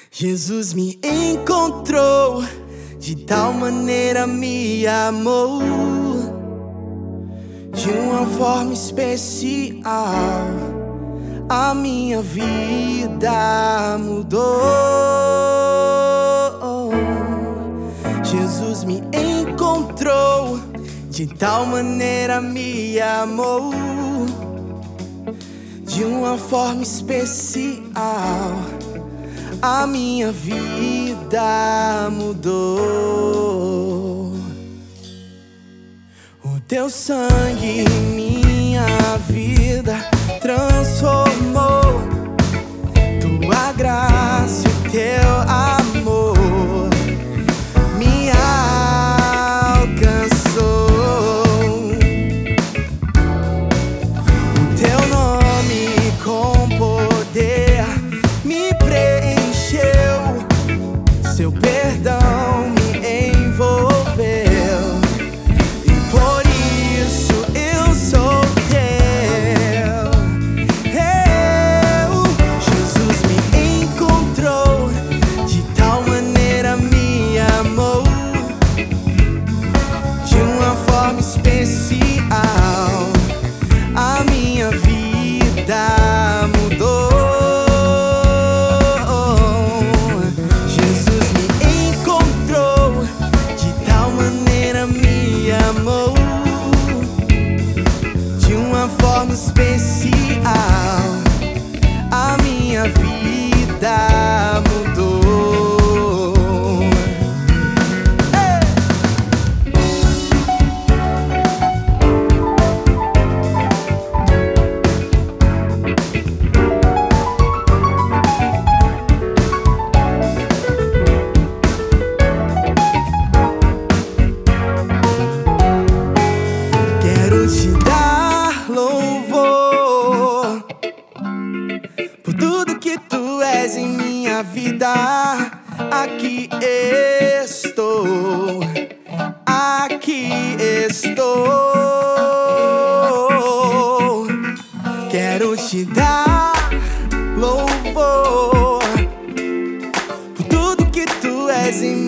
Jesus me encontrou, de tal maneira me amou, de uma forma especial. A minha vida mudou. Jesus me encontrou, de tal maneira me amou, de uma forma especial. A minha vida mudou. O teu sangue em minha vida transformou. Tua graça e teu amor me alcançou. O teu nome com poder me preencheu. Seu perdão me envolveu, e por isso eu sou teu. Jesus me encontrou, de tal maneira me amou, de uma forma especial. A minha vida mudou. De uma forma especial, a minha vida mudou. Quero te dar louvor por tudo que tu és em minha vida. Aqui estou, aqui estou. Quero te dar louvor por tudo que tu és em